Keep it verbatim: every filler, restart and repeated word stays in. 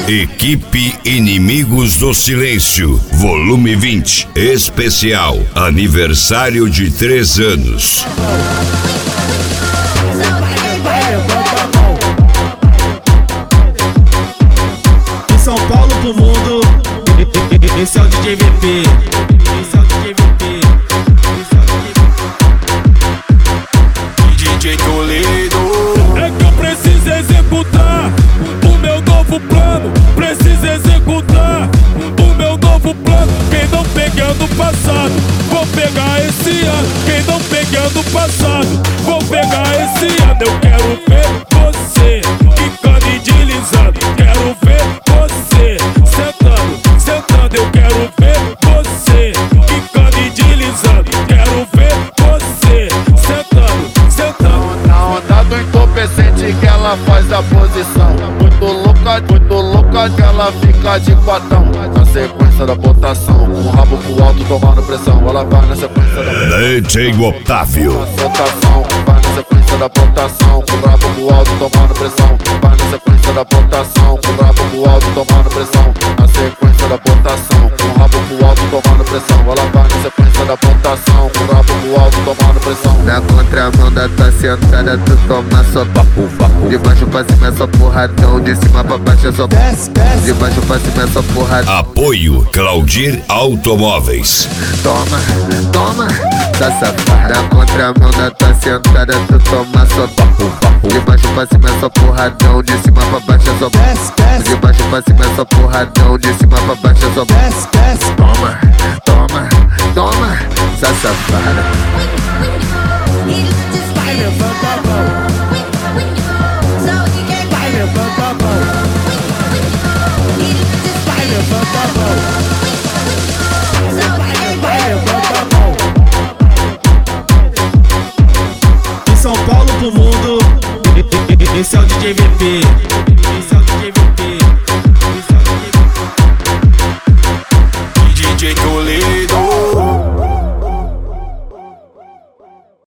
Equipe Inimigos do Silêncio, volume vinte, especial, aniversário de três anos. De São Paulo pro mundo, esse é o D J V P. Esse é o D J V P. D J Toledo. É que eu preciso executar o meu novo plano. Preciso executar o meu novo plano. Quem não pegar no passado, vou pegar esse ano. Quem não pegar no passado, vou pegar esse ano. Eu quero ver você quicando e deslizando. Quero ver você sentando, sentando. Eu quero ver você quicando e deslizando. Quero ver você sentando, sentando. Na onda do entorpecente que ela faz a posição. Muito louca, muito louca que ela fica de quatão. Na sequência da botação, com o rabo pro alto tomando pressão. Ela vai na sequência da D J Otávio. botação. Vai na sequência da botação, com o rabo pro alto tomando pressão. Vai na sequência da botação, com o rabo pro alto tomando pressão. Na sequência da botação, com o rabo pro alto tomando pressão. Ela vai na sequência da botação, com o rabo pro alto tomando pressão. Na contramão da tua sentada, tu toma só papo, papo. De baixo pra cima é só porradão, de cima pra baixo é só Desce, desce. de baixo pra cima é só porradão. Apoio Claudir Automóveis. Toma, toma, tá safada. Na contramão da tua sentada, tu toma só papo, papo. De baixo pra cima é só porradão, de cima pra baixo é só Desce, desce. de baixo pra cima é só porradão, de cima pra baixo é só Desce, desce. toma, toma, toma, tá safada. Vai levanta a mão. Vai levanta a mão. Vai levanta a mão. Vai levanta a mão. De São Paulo pro mundo, esse é o D J V P.